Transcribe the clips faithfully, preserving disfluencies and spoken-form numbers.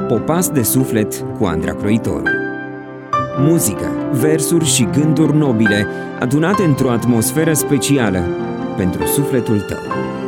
Popas de suflet cu Andra Croitoru. Muzică, versuri și gânduri nobile adunate într-o atmosferă specială pentru sufletul tău.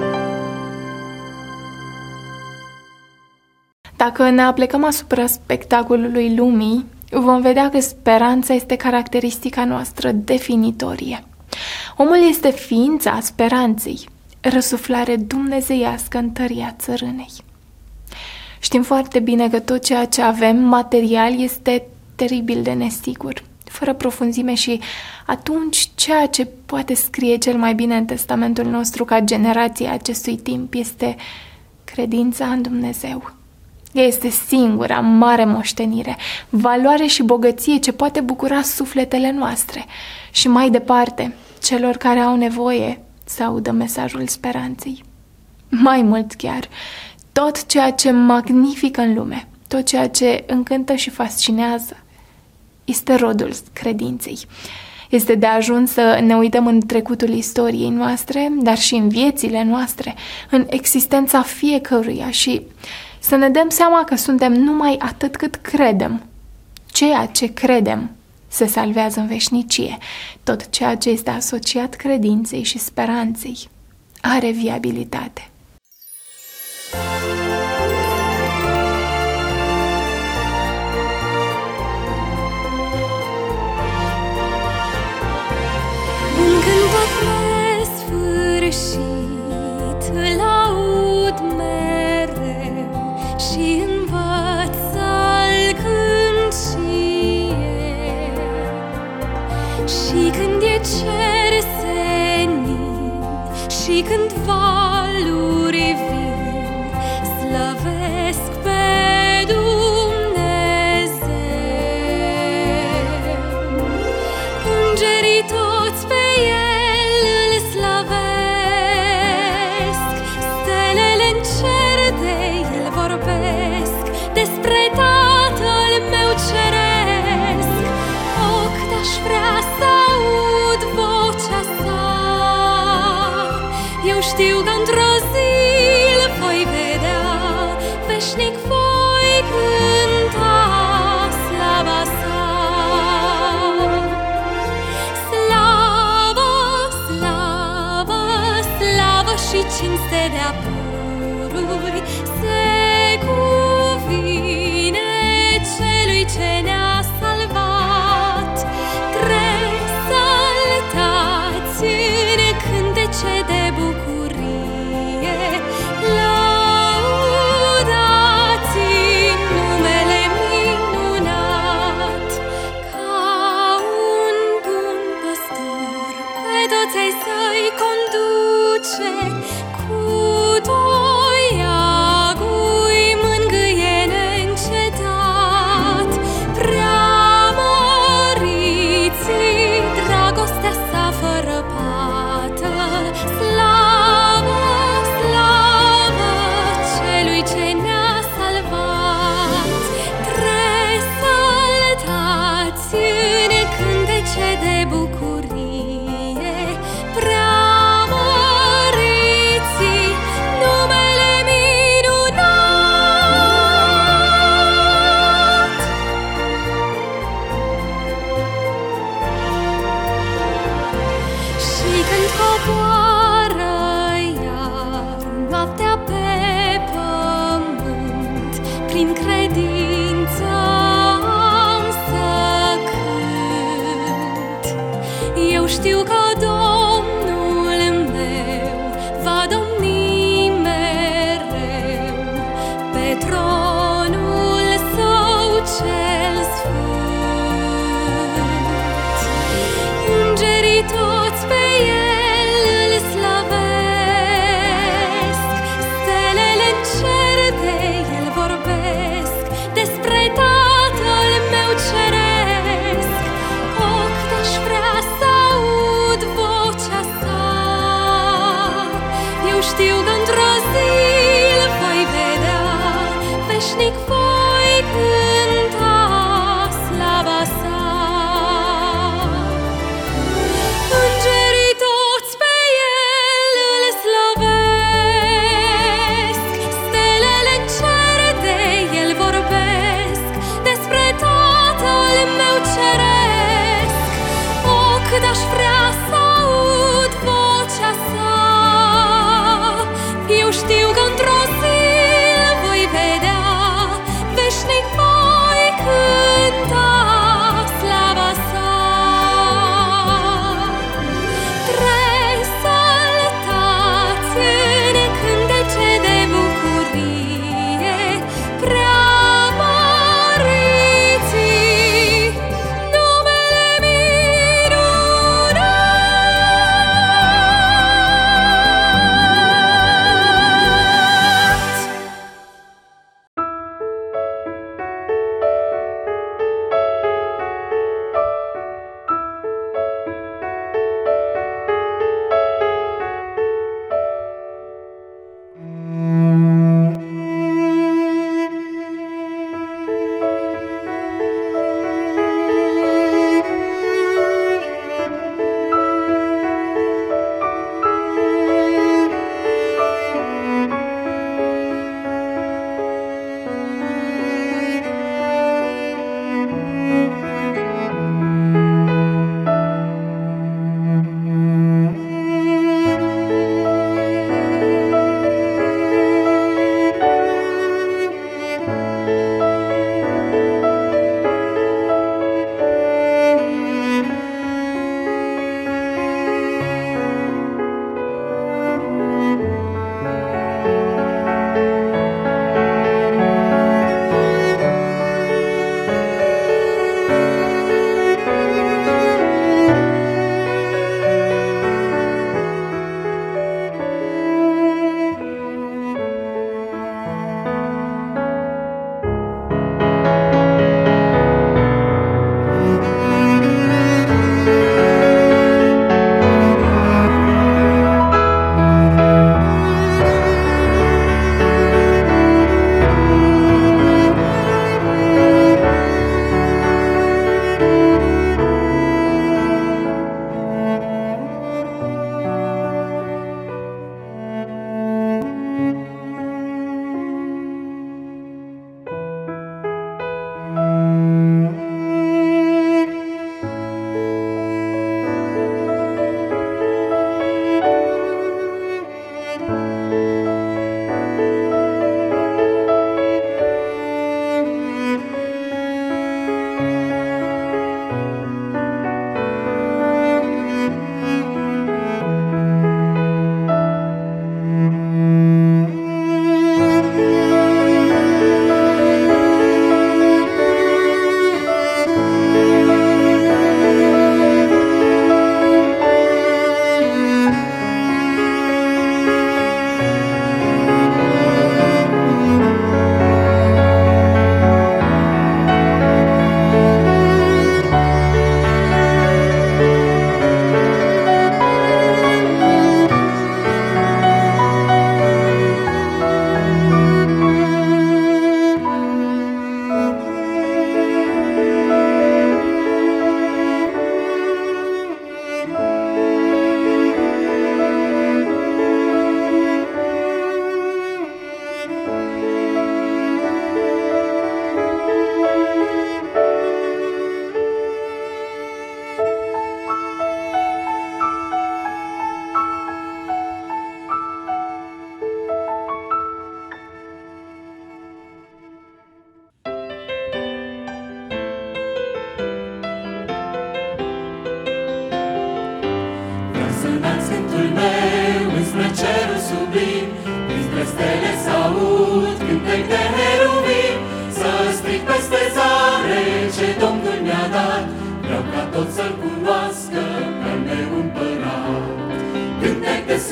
Dacă ne aplecăm asupra spectacolului lumii, vom vedea că speranța este caracteristica noastră definitorie. Omul este ființa speranței, răsuflare dumnezeiască în tăria țărânei. Știm foarte bine că tot ceea ce avem material este teribil de nesigur, fără profunzime și atunci ceea ce poate scrie cel mai bine în testamentul nostru ca generație acestui timp este credința în Dumnezeu. Ea este singura mare moștenire, valoare și bogăție ce poate bucura sufletele noastre și mai departe celor care au nevoie să audă mesajul speranței. Mai mult chiar, tot ceea ce magnifică în lume, tot ceea ce încântă și fascinează, este rodul credinței. Este de ajuns să ne uităm în trecutul istoriei noastre, dar și în viețile noastre, în existența fiecăruia și să ne dăm seama că suntem numai atât cât credem. Ceea ce credem se salvează în veșnicie. Tot ceea ce este asociat credinței și speranței are viabilitate. Un cântat nesfârșit îl aud mereu și învăț să-l cânt și eu. Și când e cer senin și când valuri vin, slăvesc pe Dumnezeu. Îngerii toți pe El îl slăvesc, stelele în cer de El vorbesc, despre Tatăl meu ceresc. O, cât aș vrea să aud vocea sa, eu știu că într-o zi îl voi vedea, veșnic voi cânta slava sa. Slavă, slavă, slavă și cinste de-a pururi se cuvine celui ce ne-a salvat. Trei saltați în cântece de bucurie, lăudați numele minunat. Ca un bun păstor pe toți ai săi conduce, cu toiagul mângâie neîncetat. Preamăriți dragostea sa fără pată. Slavă, slavă celui ce ne-a salvat. Tresaltați în cântece de bucurie, preamăriți numele minunat. Și când coboară iar noaptea pe pământ, prin credință am să cânt. Eu știu că Domnul meu va domni mereu pe tronul său cel sfânt. Îngerii toți pe El îl slăvesc, stelele în cer de El vorbesc, despre Tatăl meu ceresc. O, cât aș vrea să aud vocea sa, eu știu că într-o zi îl voi vedea, veșnic voi cânta slava sa. Îngerii toți pe El îl slăvesc, stelele în cer de El vorbesc,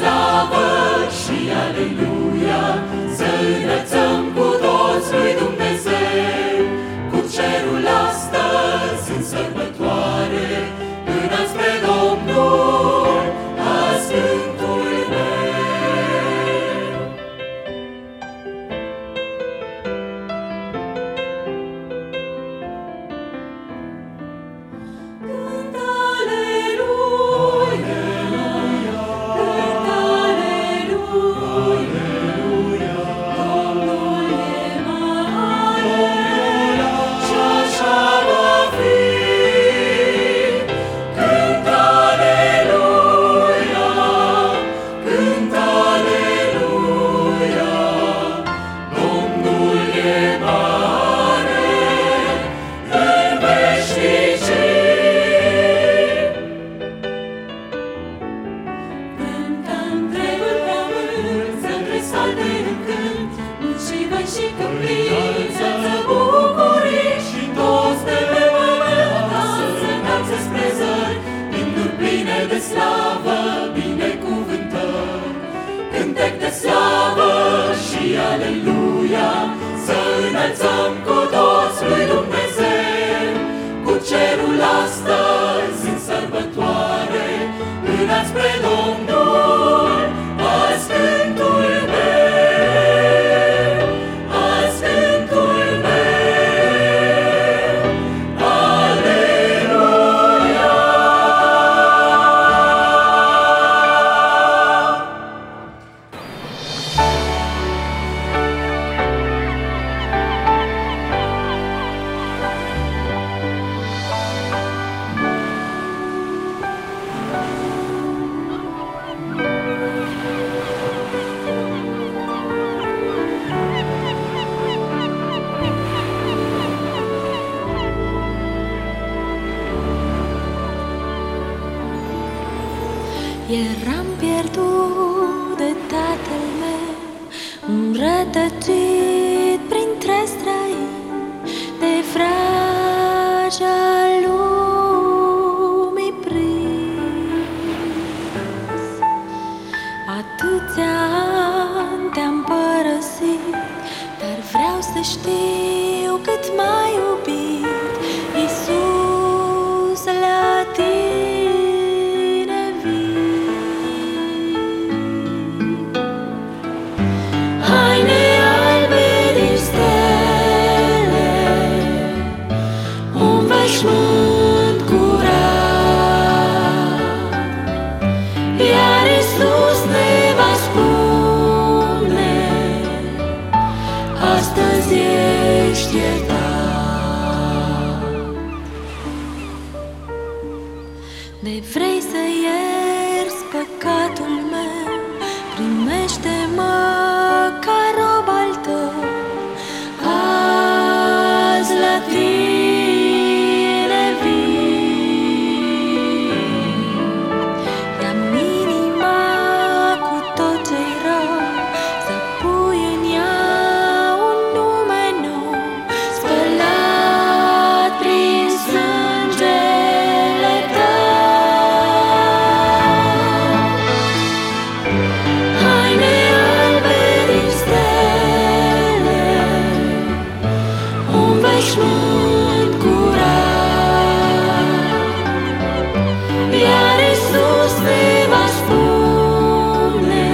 slavă și aleluia, să înălțăm cu toți lui Dumnezeu. Cu cerul astăzi în sărbătoare, înalt spre Domnul, ascântul meu. Cânt aleluia, cânt aleluia, Domnul e mare, și așa va fi. Cânt aleluia, cânt aleluia, Domnul e mare în veșnicii. Cântă întregul pământ, să tresalte în cânt, munți și văi și câmpii, să-ți bucurii și toți de pe pământ, să înalțe spre zări, himnuri pline de slavă, binecuvântări. Cântec de slavă și aleluia, să înălțăm cu toți lui Dumnezeu. Cu cerul astăzi în sărbătoare, înalt spre Domnul, ascântul meu, ascântul meu, aleluia. Eram pierdut de tatăl meu, înrătăcit printre străini, de vraja lumii prins. Atâția ani te-am părăsit, dar vreau să știu cât m-ai iubit, Iisus, la tine vin. Haine albe din stele, un veșmânt curat, iar Iisus ne va spune, astăzi ești iertat. De vrei să ierți păcatul meu, primește-mă ca rob al tău. Azi la tine vin, ia-mi inima cu tot ce-i rău, să pui în ea un nume nou, spălat prin sângele tău. Haine albe din stele, un veșmânt curat, iar Iisus ne va spune,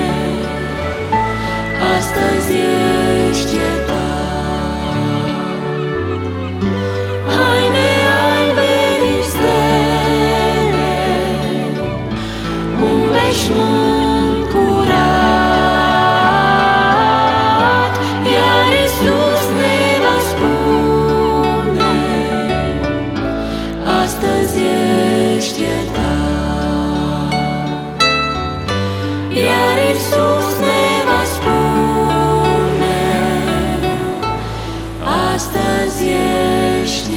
astăzi ești iertat. Haine albe din stele, un veșmânt curat, iar Iisus ne va spune, astăzi ești iertat. Iar Iisus ne va spune, astăzi ești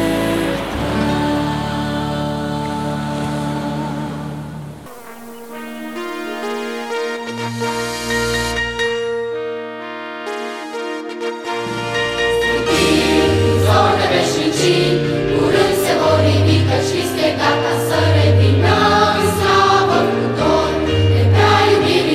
Zonă veșnicii, curând se vor ridică și este gata să revină în slavă cu tot, de prea iubire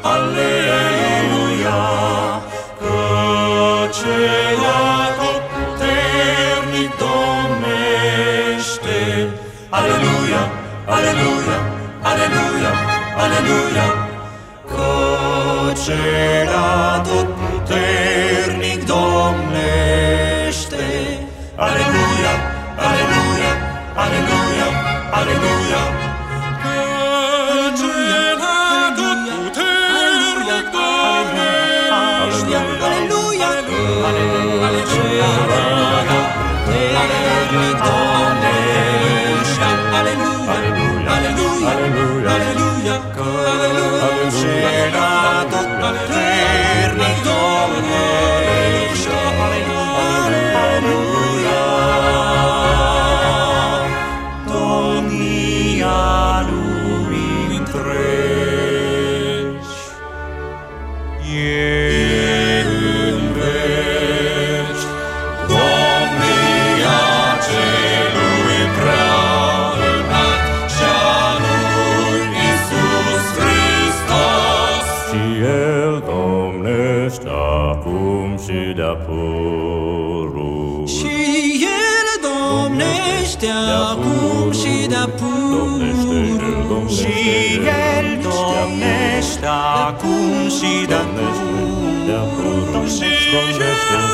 Aleluia, că cel atotputernic domnește. Aleluia, aleluia, aleluia, aleluia, că cel atotputernic domnește. Aleluia, aleluia, aleluia, aleluia, că cel atotputernic domnește. Aleluia, că cel atotputernic domnește. Aleluia, aleluia, aleluia, că cel atotputernic domnește. Aleluia, domnia lumii întregi e în veci, domnia celui prea înalt și-a lui Iisus Hristos. Și El domnește acum și de-a pururi. Și El domnește acum și de-a pururi. Și El domnește acum și de-a pururi. Și El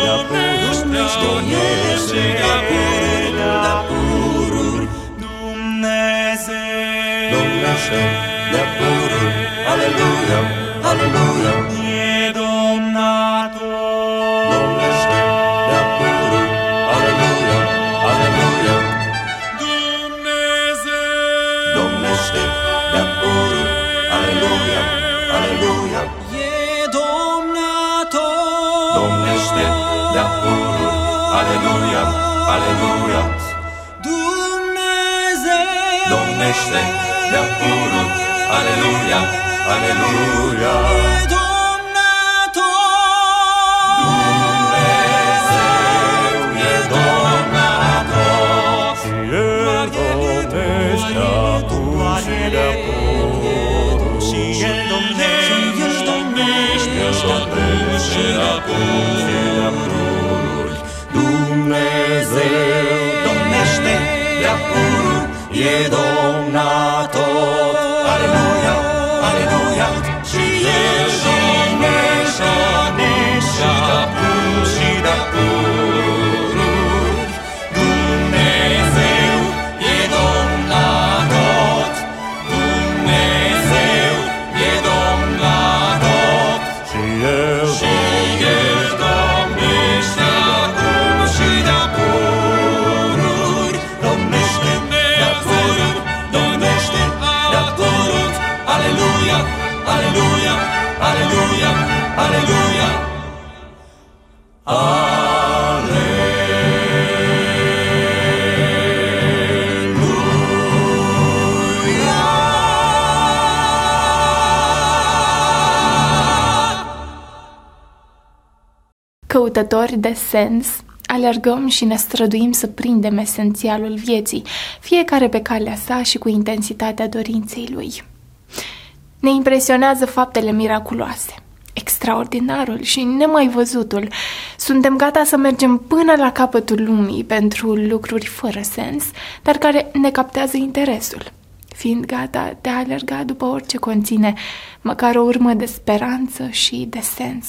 domnește de-a pururi. Dumnezeu Domnește de-a pururi. Aleluia, aleluia. e domnator. Domnește de-a pururi. Aleluia, aleluia. Dumnezeu Domnește de-a pururi. Aleluia, aleluia. e domnator. Domnește de-a pururi. Aleluia, aleluia. Dumnezeu Domnește de-a pururi. Aleluia, aleluia. e domnator. Dumnezeu e domnator. Și El domnește acum și de-a pururi. Și El domnește, domnește, domnește acum și de-a pururi. Dumnezeu domnește de-a pururi. E domnator. Aleluia, aleluia. Și El domnește și de-acum și de-a pururi. Dumnezeu e domnator. Dumnezeu e domnator. Și El și El domnește acum și de-a pururi. Domnește de-a pururi. Domnește de-a pururi. Aleluia, aleluia, aleluia, aleluia. Căutători de sens, alergăm și ne străduim să prindem esențialul vieții, fiecare pe calea sa și cu intensitatea dorinței lui. Ne impresionează faptele miraculoase, extraordinarul și nemai văzutul. Suntem gata să mergem până la capătul lumii pentru lucruri fără sens, dar care ne captează interesul, fiind gata de a alerga după orice conține măcar o urmă de speranță și de sens.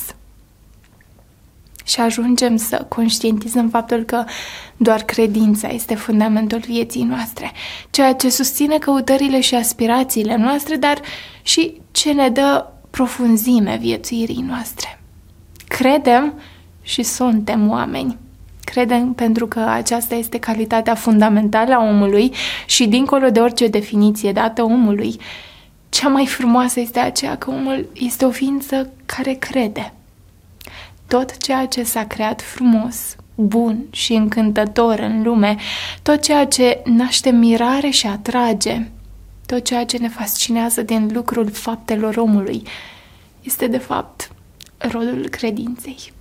Și ajungem să conștientizăm faptul că doar credința este fundamentul vieții noastre, ceea ce susține căutările și aspirațiile noastre, dar și ce ne dă profunzime viețuirii noastre. Credem și suntem oameni. Credem pentru că aceasta este calitatea fundamentală a omului și, dincolo de orice definiție dată omului, cea mai frumoasă este aceea că omul este o ființă care crede. Tot ceea ce s-a creat frumos, bun și încântător în lume, tot ceea ce naște mirare și atrage, tot ceea ce ne fascinează din lucrul faptelor omului, este de fapt rodul credinței.